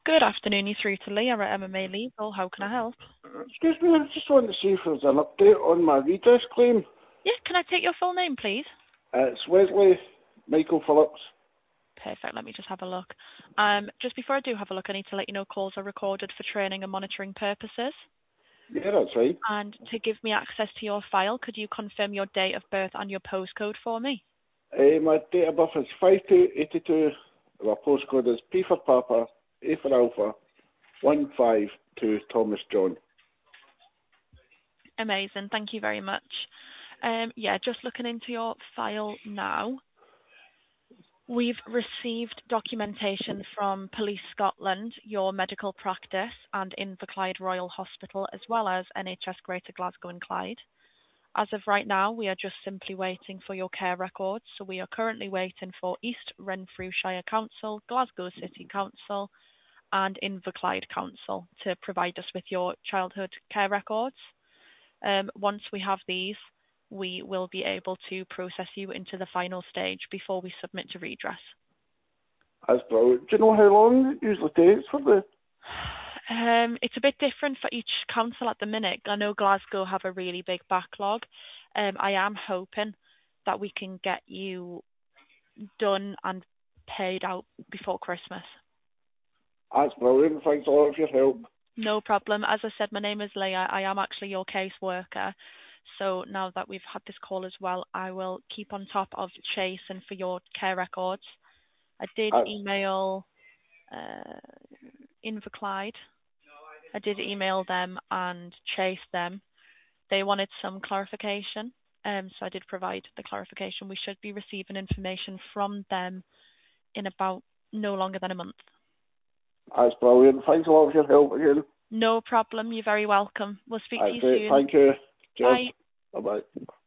Good afternoon, you through to Leah at MMA Legal. How can I help? Excuse me, I just wanted to see if there's an update on my redress claim. Yeah, can I take your full name, please? It's Wesley Michael Phillips. Perfect, let me just have a look. Just before I do have a look, I need to let you know calls are recorded for training and monitoring purposes. Yeah, that's right. And to give me access to your file, could you confirm your date of birth and your postcode for me? My date of birth is 5282. My postcode is P for Papa, A for Alpha, 152 Thomas John. Amazing, thank you very much. Yeah, just looking into your file now. We've received documentation from Police Scotland, your medical practice, and Inverclyde Royal Hospital, as well as NHS Greater Glasgow and Clyde. As of right now, we are just simply waiting for your care records. So we are currently waiting for East Renfrewshire Council, Glasgow City Council, and Inverclyde Council to provide us with your childhood care records. Once we have these, we will be able to process you into the final stage before we submit to redress. That's brilliant. Do you know how long it usually takes for the... It's a bit different for each council at the minute. I know Glasgow have a really big backlog. I am hoping that we can get you done and paid out before Christmas. That's brilliant. Thanks a lot for your help. No problem. As I said, my name is Leah. I am actually your caseworker. So now that we've had this call as well, I will keep on top of chasing for your care records. I did email Inverclyde. I did email them and chase them. They wanted some clarification, so I did provide the clarification. We should be receiving information from them in about no longer than a month. That's brilliant. Thanks a lot for your help again. No problem. You're very welcome. We'll speak to you soon. Thank you. Cheers. Bye. Bye-bye.